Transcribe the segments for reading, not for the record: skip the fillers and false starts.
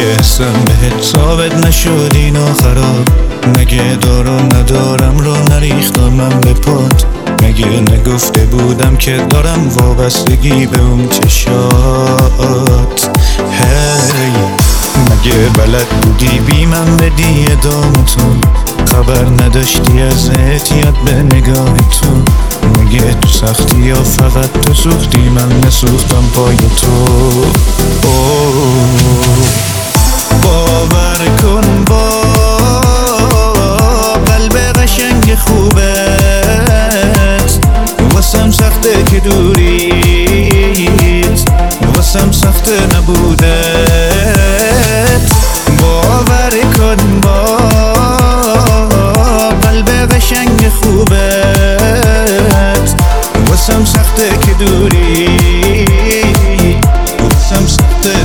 مگه حسم بهت ثابت نشد اینا خراب؟ مگه دارم ندارم رو نریختم به پات؟ مگه نگفته بودم که دارم وابستگی به اون چشات؟ هی مگه بلد بودی بی من بدی ادامتون؟ خبر نداشتی از احتیاط به نگاه تو؟ مگه تو سختی یا فقط تو سوختی من نسوختم پای تو؟ باور کن با قلب قشنگ خوبت واسم سخته که دوریت، واسم سخته نبودت. باور کن با قلب قشنگ خوبت واسم سخته که دوری، واسم سخته.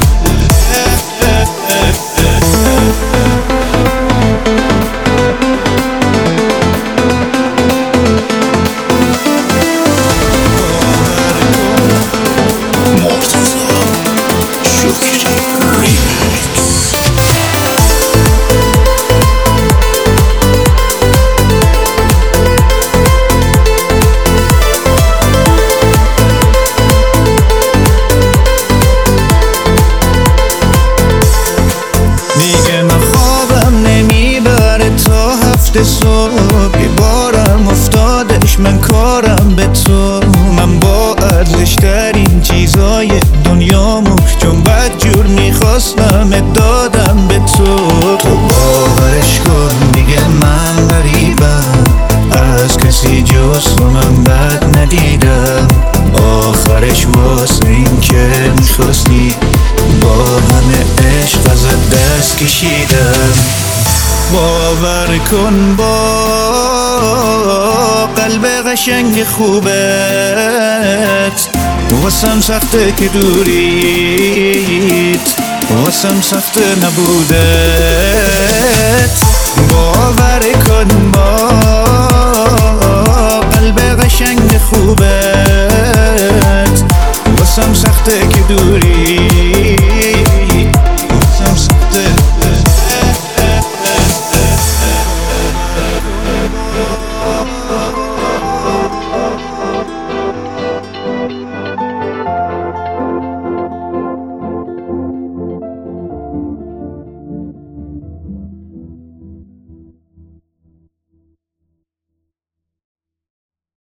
صبح یه بارم افتادش من کارم به تو. من با ارزش‌ترین چیزای دنیامو چون بدجور میخواستم دادم به تو. تو باورش کن دیگه من غریبم، از کسی جز تو من بد ندیدم. آخرش واسه این که میخواستی با همه عشق ازت دست کشیدم. باور کن با قلب قشنگ خوبت واسم سخته که دوریت، واسم سخته نبودت. باور کن با قلب قشنگ خوبت واسم سخته که دوریت.